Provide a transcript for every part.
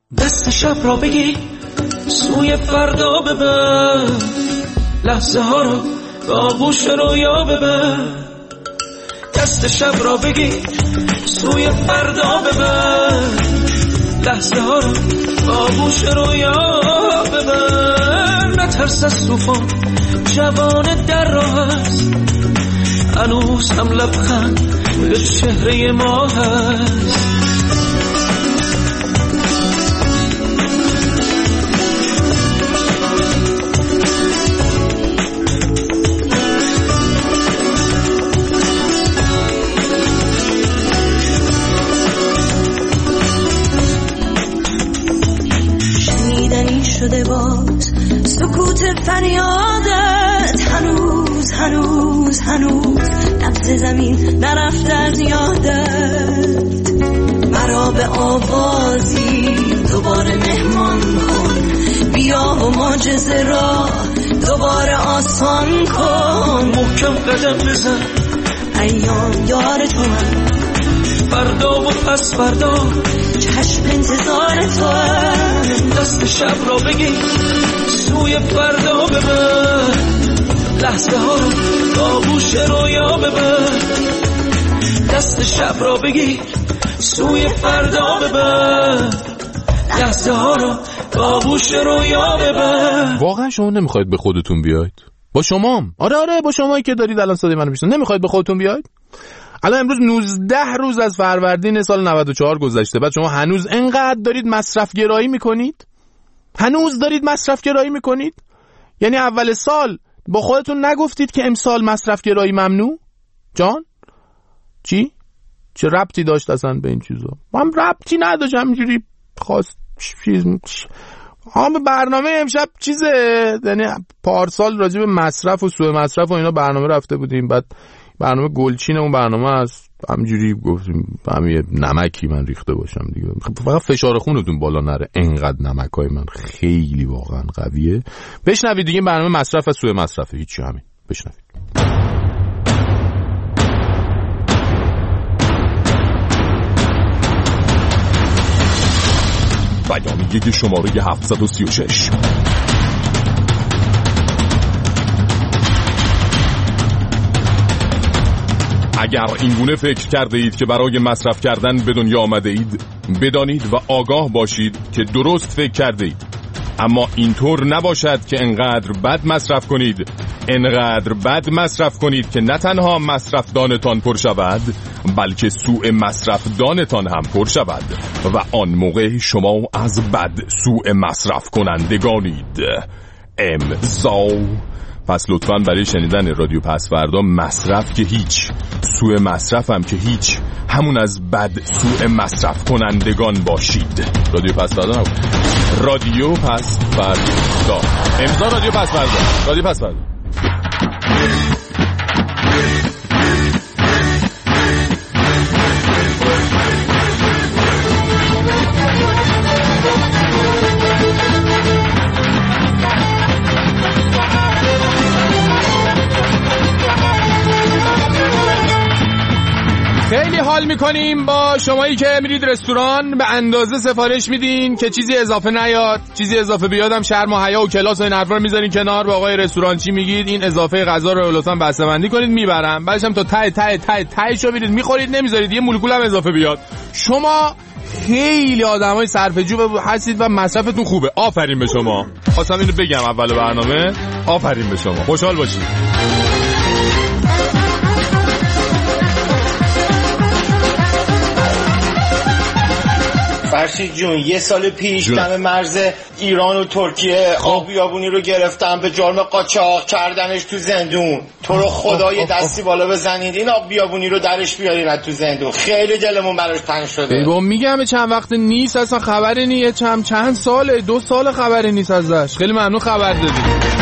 دست شب را بگیر سوی فردا ببر، لحظه ها رو به آغوش رویا ببر. دست شب را بگیر سوی فردا ببر، لحظه ها رو به آغوش رویا ببر. نترس از طوفان، جوان در راه است، هنوز هم لبخند به چهره ما هست. شده باز سکوت فریادت، هنوز هنوز هنوز نبض زمین نرفته از یادت. مرا به آوازی دوباره مهمان کن، بیا و معجزه را دوباره آسان کن. محکم قدم بزن، ایام یار تو من، فردا و پس فردا چشم انتظار تو. دست شب را بگیر سوی فردا ببر، لحظه ها رو به آغوش رویا ببر. دست شب را بگیر سوی فردا ببر، لحظه ها رو به آغوش رویا ببر. واقعا شما نمیخواید به خودتون بیاید؟ با شما؟ آره با شمایی که دارید الان صدای منو میشنوید، نمیخواید به خودتون بیاید؟ الان امروز 19 روز از فروردین سال 94 گذشته، بعد شما هنوز انقدر دارید مصرف گرایی میکنید؟ هنوز دارید مصرف گرایی میکنید؟ یعنی اول سال با خودتون نگفتید که امسال مصرف گرایی ممنوع؟ جان؟ چی؟ چه ربطی داشت اصلا به این چیزا؟ من ربطی نداشت، همینجوری خواست برنامه امشب چیزه، یعنی پارسال راجع به مصرف و سوء مصرف و اینا برنامه رفته بودیم، بعد برنامه گلچین اون برنامه است، همینجوری گفتیم همین نمکی من ریخته باشم دیگه، فقط فشار خونتون بالا نره. انقدر نمکای من خیلی واقعا قویه. بشنوید دیگه، برنامه مصرف و سوء مصرفه، هیچی، همین بشنوید. بیانیه شماره 736. اگر اینگونه فکر کرده اید که برای مصرف کردن به دنیا آمده اید، بدانید و آگاه باشید که درست فکر کرده اید. اما اینطور نباشد که انقدر بد مصرف کنید، انقدر بد مصرف کنید که نه تنها مصرف دانتان پر شود، بلکه سوء مصرف دانتان هم پر شود و آن موقع شما از بد سوء مصرف کنندگانید. امضا. پس لطفاً برای شنیدن رادیو پس فردا مصرف که هیچ، سوء مصرف هم که هیچ، همون از بد سوء مصرف کنندگان باشید. رادیو پس فردا نبود، رادیو پس فردا. امضا رادیو پس فردا. رادیو پس فردا. خیلی حال میکنیم با شمایی که میرید رستوران، به اندازه سفارش میدین که چیزی اضافه نیاد، چیزی اضافه بیادم شرم و حیا و کلاس و این حرفا رو میذارین کنار. به آقای رستوران چی میگید؟ این اضافه غذا رو لطفاً بسته‌بندی کنید، میبرم. بعدش هم تا تهشو میرید میخورید، نمیذارید یه مولکول هم اضافه بیاد. شما خیلی آدمای صرفه‌جو هستید و مصرفتون خوبه. آفرین به شما. خواستم اینو بگم اول برنامه. آفرین به شما. خوشحال باشید. فرشید جون، یه سال پیش دم مرز ایران و ترکیه آب بیابونی رو گرفتن، به جرم قاچاق کردنش تو زندون. تو رو خدا یه دستی بالا بزنید این آب بیابونی رو درش بیارین تو زندون. خیلی دلمون براش تنگ شده. با میگم چند وقت نیست اصلا، خبری نیست، چند ساله، 2 سال خبری نیست ازش. خیلی ممنون خبر دادید.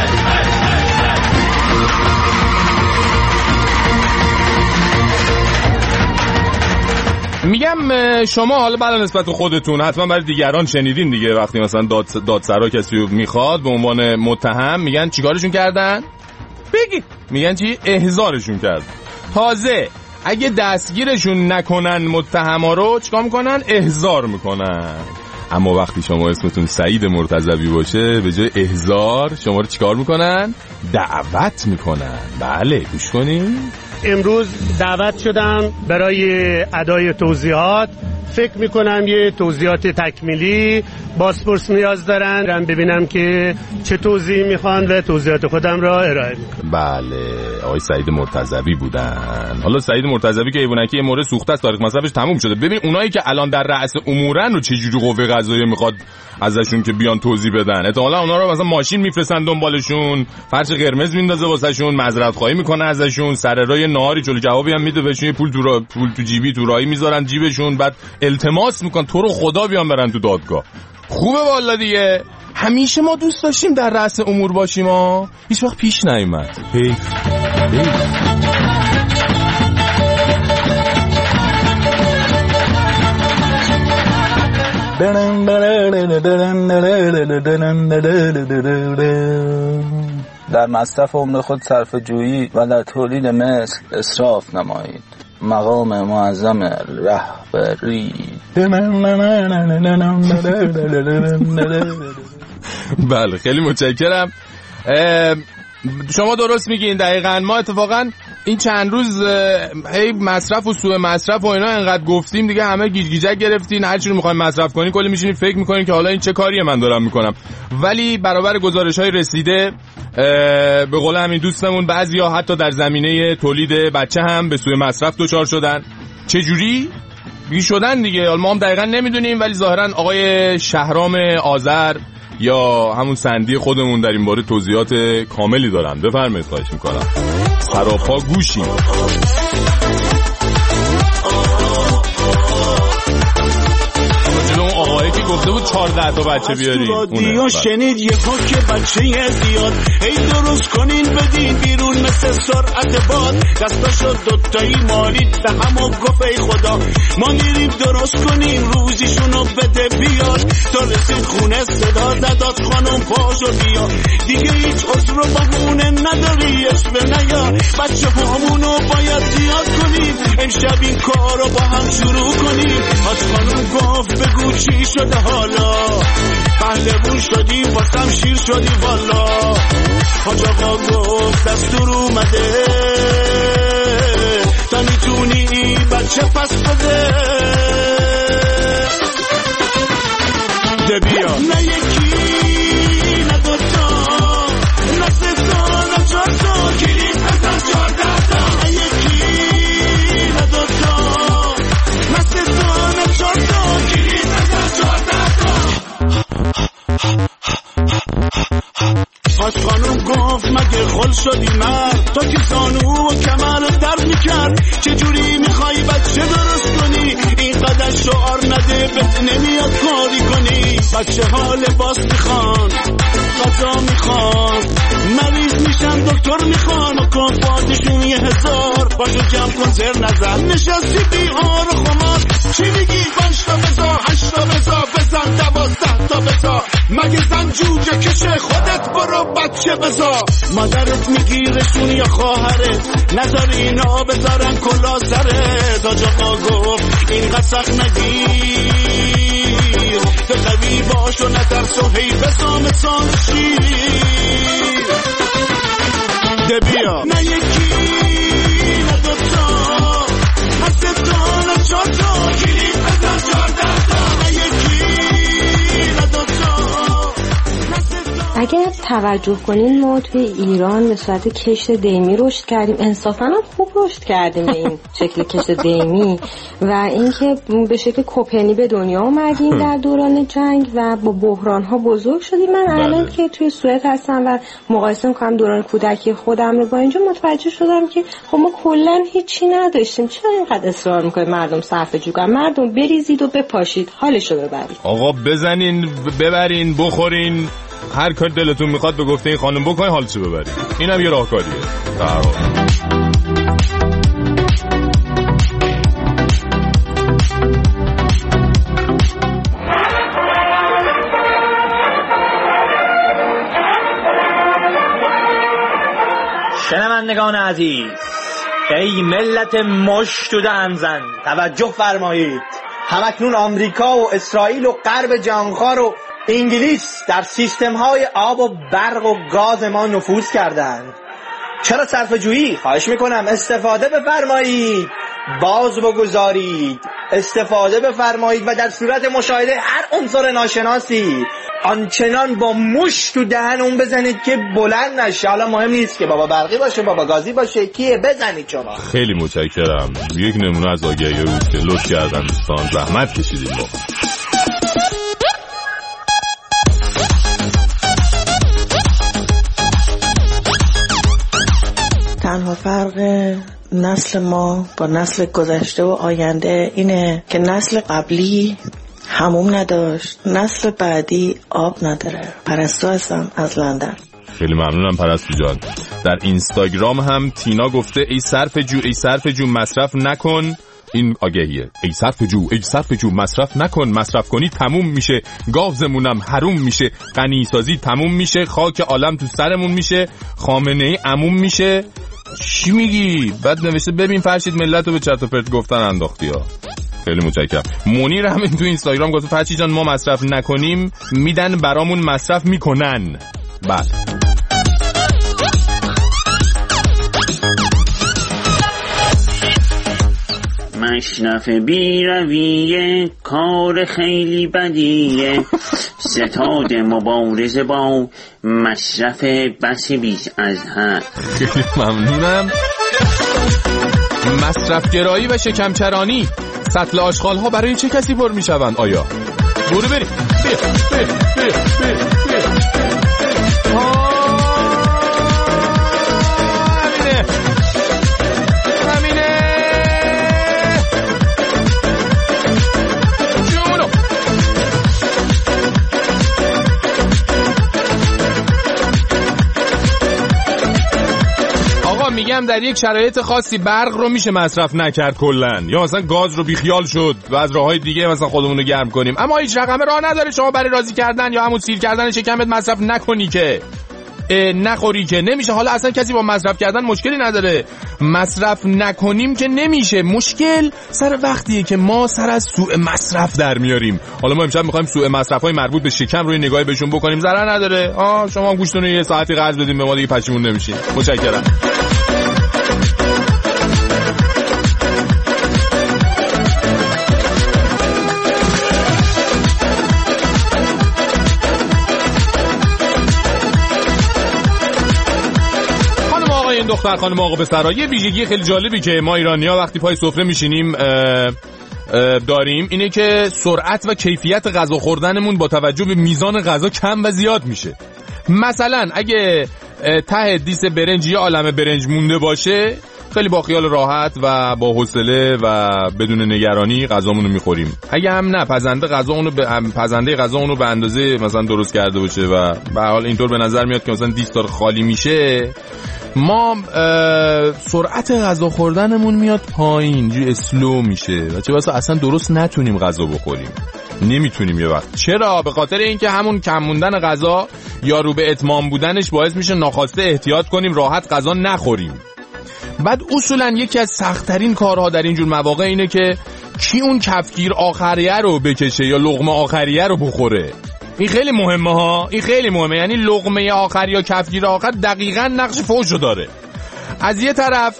میگم شما حالا بلا نسبت خودتون حتما برای دیگران شنیدین دیگه، وقتی مثلا دادسرا کسی رو میخواد به عنوان متهم، میگن چیکارشون کردن؟ بگید. میگن چی؟ احضارشون کردن. تازه اگه دستگیرشون نکنن متهما رو چیکار میکنن؟ احضار میکنن. اما وقتی شما اسمتون سعید مرتضوی باشه به جای احضار شما رو چیکار میکنن؟ دعوت میکنن. بله گوش کنین. امروز دعوت شدم برای ادای توضیحات. فکر میکنم یه توضیحات تکمیلی بازپرس نیاز دارن. ببینم که چه توضیحی میخوان و توضیحات خودم را ارائه میکنم. بله آقای سعید مرتضوی بودن. حالا سعید مرتضوی که ایوونکی مورد سوخته است، تاریخ مصرفش تموم شده. ببین اونایی که الان در رأس امورن و چه جوری قوه قضاییه میخواد ازشون که بیان توضیح بدن. احتمالاً اونا رو مثلا ماشین میفرستن دنبالشون، فرش قرمز میندازه واسهشون، معذرت خواهی میکنه ازشون، سر راه نهاری چلو جوابی هم میده بهشون، پول تو جیبی تو راهی میذارن جیبشون، بعد التماس میکنن تو رو خدا بیان برن تو دادگاه. خوبه والا دیگه. همیشه ما دوست داشتیم در رأس امور باشیم ها، هیچ وقت پیش نیومد. در مصرف عمر خود صرفه جویی و در تولید مثل اسراف نمایید. مقام معظم رهبری. بله خیلی متشکرم. شما درست میگین دقیقاً. ما اتفاقاً این چند روز هی مصرف و سوء مصرف و اینا انقدر گفتیم دیگه همه گیجگیجک گرفتین. هر چی رو میخواین مصرف کنین کلی میشینین فکر میکنین که حالا این چه کاریه من دارم میکنم. ولی برابر گزارش‌های رسیده به قول همین دوستمون بعضیا حتی در زمینه تولید بچه هم به سوء مصرف دچار شدن. چه جوری شدن دیگه ما هم دقیقاً نمیدونیم، ولی ظاهراً آقای شهرام آذر یا همون سندی خودمون در این باره توضیحات کاملی دارن. بفرمایید خواهش میکنم. خراب‌ها گوشیم. آقایی که گفته بود 14 تا بچه بیارین اونه. شنید یه که بچه زیاد هی درست کنین بدین بیرون مثل سرعت باد. دستاشو دوتایی مالید به همو گفت ای خدا ما میریم درست کنیم روزیشونو بده بیاد. تا رسید خونه صدا زداد خانم پاشو بیا دیگه هیچ عذر و بهونه نداری اسم نیار. بچه همونو باید زیاد کنیم امشب این کارو با هم شروع کنیم. حاج خانم گفت بگو چی شده حالا پهلوون شدی واسم شیر شدی والا. حاج آقا گفت دستور اومده تا میتونی بچه پس بده. ده بیا نه یکی نه دوتا نه سه تا نه چهار تا کلید بزن 14 تا. نه یکی نه دوتا نه سه تا نه چهار تا کلید بزن 14 تا. حاج خانوم گفت مگه خل شدی مرد تا که زانو و کمر درد میکرد. چجوری میخوای بچه درست کنی اینقدر شعار نده بهت نمیاد کاری کنی. بچه ها لباس میخوان غذا میخوان مریض میشن دکتر میخوان و کنفاتشون 1000 باشو جمع کن زر نزن نشستی بیار و خمار. چی میگی 5 تا بزا 8 تا بزا بزن 12 تا بزا مگه زن جوجه کشه خودت برو بچه بزا. مادرت میگیرشون یا خواهرت نذار اینا بذارن کلا سرت. حاج آقا گفت اینقدر سخت نگیر به قوی باش و نترس و هی بزام سانشی. ده بیا نه یکی نه دوتا نه سه تا نه 4 تا کلید بزن 14 تا. نه یکی نه دوتا نه سه تا. اگر توجه کنین ما توی ایران به صورت کشت دیمی رشد کردیم. انصافا هم خوب رشد کردیم به این شکل کشت دیمی و اینکه به شکل کوپنی به دنیا اومدیم در دوران جنگ و با بحران‌ها بزرگ شدیم. من الان که توی سوئد هستم و مقایسه می‌کنم دوران کودکی خودم رو با اینجا متوجه شدم که خب ما کلاً هیچی نداشتیم. چرا اینقدر اصرار می‌کنید مردم صرفه‌جو کنن؟ مردم بریزید و بپاشید حالشو ببرید. آقا بزنین ببرین بخورین هر کار دلتون میخواد به گفته این خانم بکنین حالشو ببرین. اینم یه راهکاریه. شنوندگان عزیز ای ملت مشت و دهنزن توجه فرمایید. همکنون آمریکا و اسرائیل و غرب جهانخوار و انگلیس در سیستم‌های آب و برق و گاز ما نفوذ کردند. چرا صرفه‌جویی؟ خواهش میکنم استفاده بفرمایید، باز بگذارید، استفاده بفرمایید و در صورت مشاهده هر عنصر ناشناسی آنچنان با موش تو دهن اون بزنید که بلند نشه. حالا مهم نیست که بابا برقی باشه بابا گازی باشه، کیه بزنید شما. خیلی متشکرم. یک نمونه از آگهی روز که لطف کردن دوستان، زحمت کشیدید ما. تنها فرق نسل ما با نسل گذشته و آینده اینه که نسل قبلی حموم نداشت، نسل بعدی آب نداره. پرستو هستم از لندن. خیلی ممنونم پرستو جان. در اینستاگرام هم تینا گفته ای صرف جو مصرف نکن. این آگهیه. ای صرف جو مصرف نکن، مصرف کنی تموم میشه، گازمونم حروم میشه، غنی سازی تموم میشه، خاک عالم تو سرمون میشه، خامنه ای عموم میشه. چی میگی؟ بعد نوشته ببین فرشید ملت رو به چرت و پرت گفتن انداختی ها. خیلی متشکرم. منیر همین تو اینستاگرام گفته فرشید جان ما مصرف نکنیم میدن برامون مصرف میکنن. بعد مصرف بی‌رویه کار خیلی بدیه، ستاد مبارزه با مصرف بس بیش از حد. خیلی ممنونم. مصرفگرایی و شکمچرانی، سطل آشغال ها برای چه کسی پر میشوند؟ آیا برو بریم میگم در یک شرایط خاصی برق رو میشه مصرف نکرد کلن، یا مثلا گاز رو بیخیال شد و از راههای دیگه مثلا خودمون رو گرم کنیم، اما هیچ رقم راه نداره شما برای راضی کردن یا همون سیر کردن شکمت مصرف نکنی که نخوری که نمیشه. حالا اصلا کسی با مصرف کردن مشکلی نداره، مصرف نکنیم که نمیشه. مشکل سر وقتیه که ما سر از سوء مصرف در میاریم. حالا ما امشب میخوایم سوء مصرف‌های مربوط به شکم روی نگاهی بهشون بکنیم. ضرر نداره. شما هم گوشتون رو یه ساعتی قرض بدین به ما دیگه پشیمون نمیشین. متشکرم. دختر خانم آقا پسرا، یه ویژگی خیلی جالبی که ما ایرانی‌ها وقتی پای سفره میشینیم داریم اینه که سرعت و کیفیت غذا خوردنمون با توجه به میزان غذا کم و زیاد میشه. مثلا اگه ته دیس برنج یا عالمه برنج مونده باشه، خیلی با خیال راحت و با حوصله و بدون نگرانی غذامونو میخوریم. اگه هم نه پزنده غذا اونو به اندازه مثلا درست کرده باشه و به حال اینطور به نظر میاد که مثلا دیس داره خالی میشه، ما سرعت غذا خوردنمون میاد پایین، جو اسلو میشه و چه بسا اصلا درست نتونیم غذا بخوریم. نمیتونیم یه وقت. چرا؟ به خاطر اینکه همون کم موندن غذا یا رو به اتمام بودنش باعث میشه ناخواسته احتیاط کنیم راحت غذا نخوریم. بعد اصولا یکی از سخت‌ترین کارها در اینجور مواقع اینه که کی اون کفگیر آخریه رو بکشه یا لقمه آخریه رو بخوره. این خیلی مهمه ها، این خیلی مهمه. یعنی لقمه آخر یا کفگیر آخر دقیقاً نقش فوشو داره. از یه طرف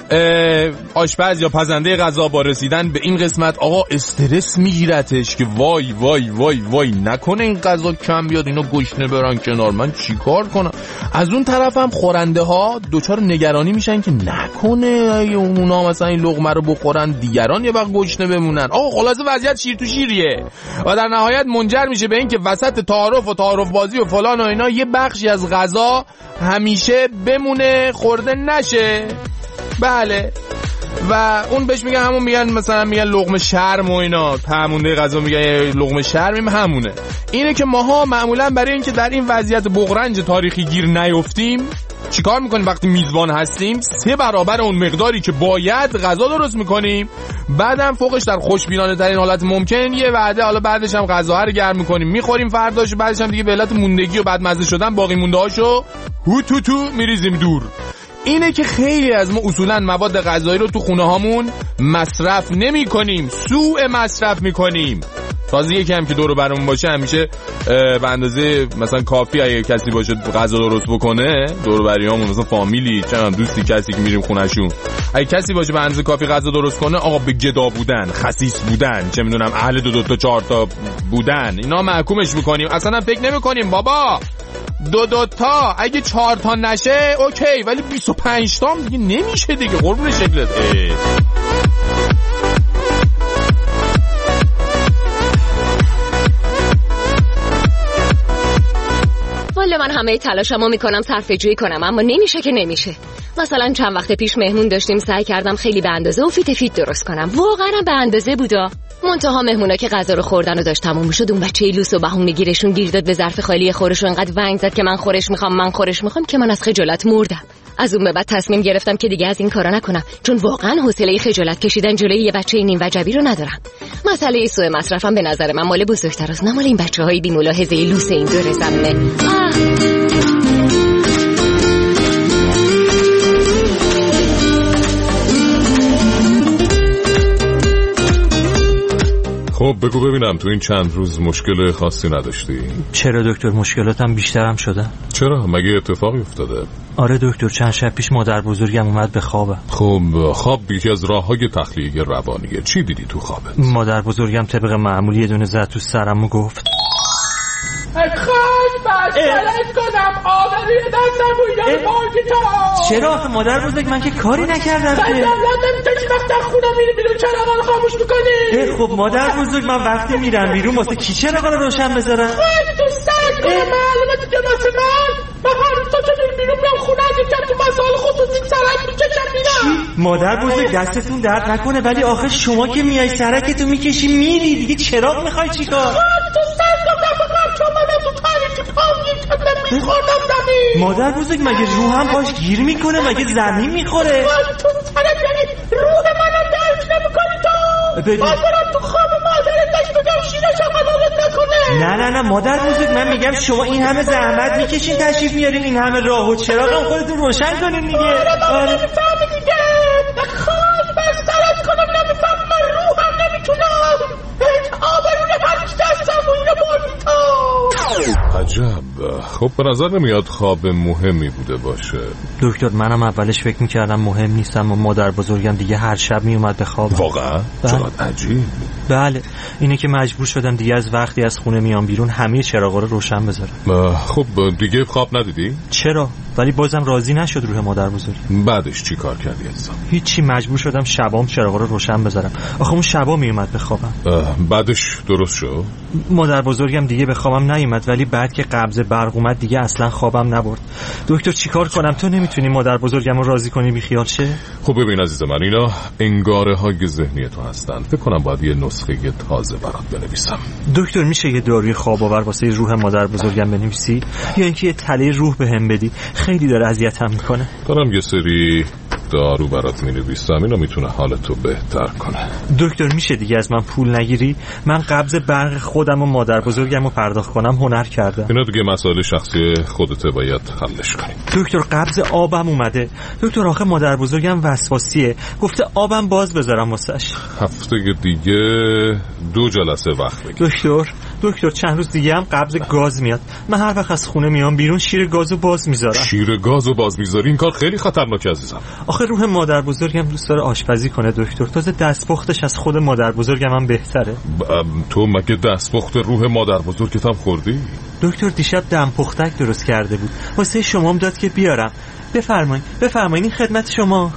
آشپز یا پزنده غذا با رسیدن به این قسمت آقا استرس میگیرتش که وای وای وای وای نکنه این غذا کم بیاد اینا گشنه برن کنار، من چیکار کنم. از اون طرف هم خورنده ها دوچار نگرانی میشن که نکنه اونا مثلا این لقمه رو بخورن دیگران یه وقت گشنه بمونن. آقا خلاصه وضعیت شیر تو شیریه و در نهایت منجر میشه به این که وسط تعارف بازی و فلان و اینا یه بخشی از غذا همیشه بمونه خورده نشه. بله. و اون بهش میگن همون میگن مثلا میگن لقمه شرم و اینا، همونه غذا میگن لقمه شرم همونه. اینه که ماها معمولا برای اینکه در این وضعیت بغرنج تاریخی گیر نیفتیم چیکار میکنیم؟ وقتی میزبان هستیم 3 برابر اون مقداری که باید غذا درست میکنیم، بعدم فوقش در خوشبینانه ترین حالت ممکن یه وعده حالا بعدش هم غذا رو گرم میکنیم میخوریم فرداش، بعدش هم دیگه به علت موندگی و بعد مزه شدن باقی مونده هاشو تو میریزیم دور. اینه که خیلی از ما اصولا مواد غذایی رو تو خونه هامون مصرف نمی کنیم، سوء مصرف می کنیم. تازه یکی هم که دور برمون باشه همیشه به اندازه مثلا کافی اگه کسی باشه غذا درست بکنه، دور بریامون مثلا فامیلی، چند دوستی، کسی که میریم خونهشون، اگه کسی باشه به اندازه کافی غذا درست کنه، آقا به گدا بودن، خسیس بودن، چه میدونم اهل 2 تا 4 تا بودن، اینا محکومش میکنیم. اصلا فکر نمیکنیم بابا 2 تا اگه 4 تا نشه اوکی، ولی 25 تا دیگه نمیشه دیگه، قربون شکلت. والا من همه تلاشمو میکنم صرفه‌جویی کنم، اما نمیشه که نمیشه. مثلا چند وقت پیش مهمون داشتیم، سعی کردم خیلی به اندازه و فیت درست کنم، واقعا به اندازه بودا. منتها مهمونا که غذا رو خوردن و داشت تموم میشد، اون بچه لوس و بهونه‌گیرشون گیر داد به ظرف خالی خورش و انقدر ونگ زد که من خورش میخوام که من از خجالت مردم. از اون به بعد تصمیم گرفتم که دیگه از این کارا نکنم، چون واقعا حوصله خجالت کشیدن جلوی یه بچه نیم وجبی رو ندارم. مسئله سوء مصرفم به نظر من مال بزرگتراست، نه مال این بچه‌های بی ملاحظه لوس این دور زمینه. خب بگو ببینم تو این چند روز مشکل خاصی نداشتی؟ چرا دکتر، مشکلاتم بیشترم شده. چرا؟ مگه اتفاقی افتاده؟ آره دکتر، چند شب پیش مادر بزرگم اومد به خوابم. خب خواب یکی از راه‌های تخلیه روانیه. چی دیدی تو خوابت؟ مادر بزرگم طبق معمول یه دونه زد تو سرم و گفت خواهد بسرت کنم آبروی دستم بویدن مارکتا. چرا آخه مادر بزرگ، من که کاری نکردم که. لندن تو که وقت خونه میری بیرون چراغا رو خاموش میکنی؟ خب مادر بزرگ، من وقتی میرم بیرون واسه کی چراغا رو روشن بذارم؟ خواهد تو سرت کنم معلومه دیگه واسه من هر تو که بیرون میرم خونه از این تو مسائل خصوصی سرک میکشم میرم. مادر بزرگ دستتون درد نکنه، ولی آخه شما که میای سرکتو میکشی میری دیگه، چراغ میخوای چیکار؟ خواهد تو سرت کنم چون من تو تاریکی پاوگیر کردم میخوردم زمین. مادر بزرگ مگه روحم باش گیر میکنه؟ مگه زمین میخوره؟ تو سرت یعنی روح منم درک نمیکنی تو؟ مادرم تو خواب مادرت داشت بگم شیرشم حلالت نکنه. نه مادر بزرگ، من میگم شما این همه زحمت میکشین تشریف میارین این همه راه و چراغم خودتون روشن کنین دیگه. آره نمیفهمی دیگه. خواهد بسترت کنم نمیفهم، من روحم نمیتونم. آبرون هرچی دستم و اینو بردی تو. عجب. خب به نظر نمیاد خواب مهمی بوده باشه. دکتر منم اولش فکر میکردم مهم نیستم و مادر بزرگم دیگه هر شب میومد به خواب. واقعا؟ چقدر عجیب. بله اینه که مجبور شدم دیگه از وقتی از خونه میام بیرون همه چراغا رو روشن بذارم. خب دیگه خواب ندیدی؟ چرا؟ ولی بازم راضی نشد روح مادر بزرگ. بعدش چی کار کردی عزیزم؟ هیچی، مجبور شدم شبام چراغا رو روشن بذارم. آخه اون شبا میومد به خوابم. بعدش درست شد؟ مادر بزرگم دیگه به خوابم نیومد، ولی بعد که قبض برق اومد دیگه اصلا خوابم نبرد. دکتر چیکار کنم؟ تو نمیتونی مادر بزرگم رو راضی کنی بیخیال شه؟ خب ببین عزیز من، اینا انگاره های ذهنی تو هستن. فکر کنم باید یه نسخه تازه برات بنویسم. دکتر میشه یه داروی خواب آور واسه روح مادر بزرگم بنویسی، یا اینکه یه تله روح بهم بدی؟ خیلی داره اذیتم میکنه. دارم یه سری دارو برات مینویسم، اینا میتونه حالتو بهتر کنه. دکتر میشه دیگه از من پول نگیری؟ من قبض برق خودم و مادر بزرگم رو پرداخت کنم هنر کردم. اینا دیگه مسائل شخصی خودته، باید حلش کنیم. دکتر قبض آبم اومده. دکتر آخه مادر بزرگم وسواسیه، گفته آبم باز بذارم واسش. هفته دیگه 2 جلسه وقت بگیر. دکتر چند روز دیگه هم قبض گاز میاد. من هر وقت از خونه میام بیرون شیر گازو باز میذارم. شیر گازو باز میذاری؟ این کار خیلی خطرناکه عزیزم. آخه روح مادر بزرگم دوست داره آشپزی کنه دکتر، تازه دستپختش از خود مادر بزرگم هم بهتره. تو مگه دستپخت روح مادر بزرگت هم خوردی؟ دکتر دیشب دم پختک درست کرده بود، واسه شمام داد که بیارم. بفرمایین این خدمت شما.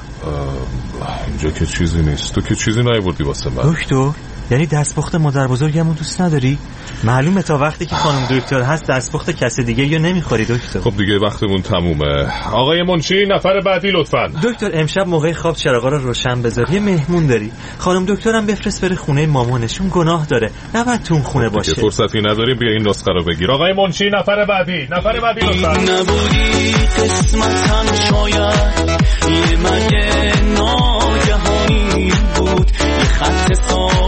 اینجا که چیزی نیست. تو که چیزی نیاوردی واسه من. دکتر یعنی دستپخت مادر بزرگمون دوست نداری؟ معلومه تا وقتی که خانم دکتر هست دستپخت کسی دیگه یا نمیخوری دکتر. خب دیگه وقتمون تمومه. آقای منشی نفر بعدی لطفاً. دکتر امشب موقع خواب چراغا رو روشن بذار، یه مهمون داری. خانم دکترم بفرست بره خونه مامانشون، گناه داره، نباید تو اون خونه باشه. فرصتی نداریم، بیا این نسخه رو بگیر. آقای منشی نفر بعدی لطفاً. نبودی قسمتم شاید یه مرگ ناگهانی بود، یه خط